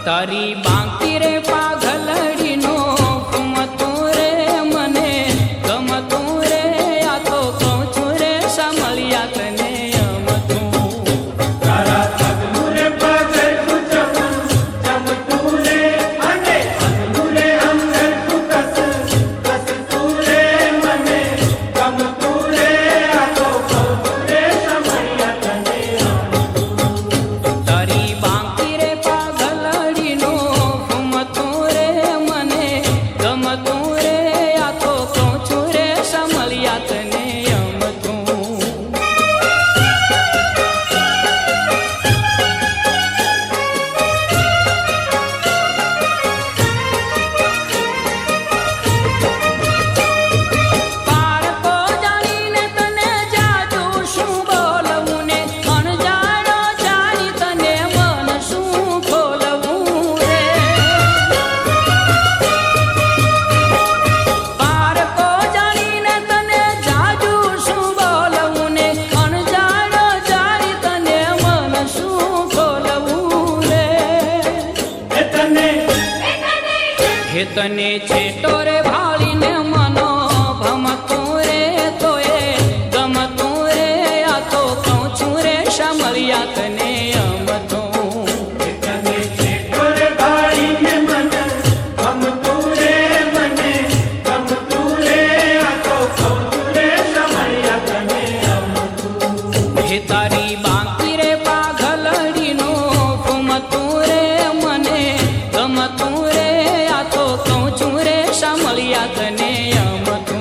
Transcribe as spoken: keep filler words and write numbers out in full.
તારી બાંકી રે પાઘલડીનો ગમતું રે મને ગમતું રે આ તો કહું છું રે સાંભળ્યા તને અમતું તારા પગનું રે પાઘલનું ચમચમતું રે અને પગનું રે અંગરનું કસ કસતું રે મને ગમતું રે આ તો કહું છું રે સાંભળ્યા તને અમતું તારી બાંકી રે પાઘલડીનો ગમતું રે મને ગમતું રે આ તો કહું છું રે સાંભળ્યા તને અમતું પારકો જાણીને તને જાજુ શું બોલવું ને અણજાણો જાણી તને મન શું ખોલવું રે પારકો જાણીને તને જાજુ શું બોલવું ને અણજાણો જાણી તને મન શું ખોલવું રે એ તને હે તને છેટો રે ભાળીને મનો ભમતું રે તોય ગમતું રે આ તો કહું છું રે સાંભળ્યા તને અમતું તને છેટો રે ભાળીને મને ગમતું રે મને ગમતું રે આ તો કહું છું રે સાંભળ્યા તને અમતું હે તારી બાંકી રે પાઘલડીનો ગમતું રે મને ગમતું રે આ તો કહું છું રે સાંભળ્યા તને અમતું